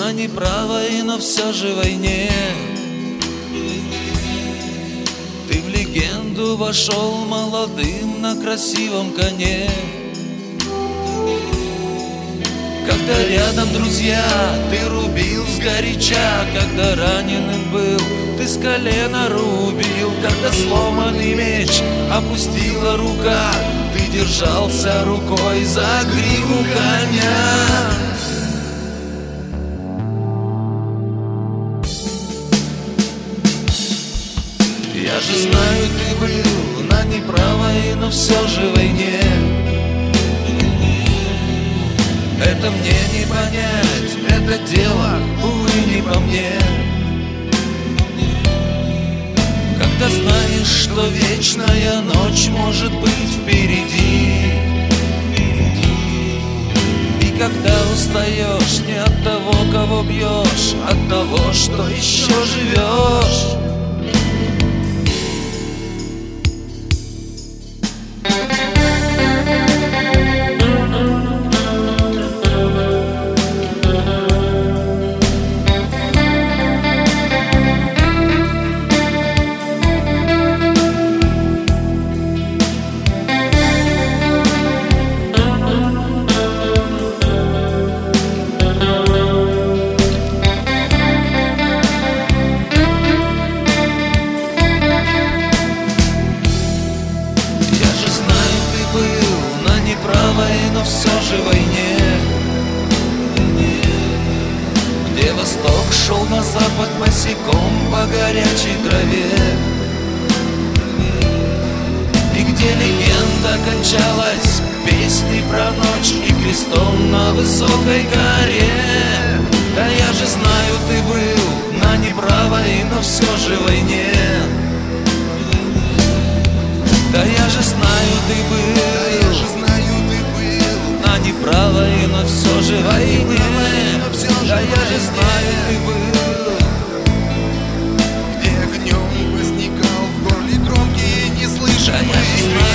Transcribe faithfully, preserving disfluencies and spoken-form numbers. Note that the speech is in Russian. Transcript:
на неправой, но все же войне. Ты в легенду вошел молодым на красивом коне. Когда рядом друзья, ты рубил сгоряча. Когда раненым был, ты с колена рубил. Когда сломанный меч опустила рука, ты держался рукой за гриву коня. Я же знаю, ты был на неправой, но все же войне. Это мне не понять, это дело, увы, не по мне. Когда знаешь, что вечная ночь может быть впереди, и когда устаешь не от того, кого бьешь, от того, что еще живешь. Но все же войне, где восток шел на запад босиком по горячей траве, и где легенда кончалась песней про ночь и крестом на высокой горе. Да я же знаю, ты был на неправой, но все же войне. Да я же знаю, ты был на неправой, но все же войне. Да я же знаю, ты был, где огнем возникал в горле громкий неслышимый. Да я же знаю,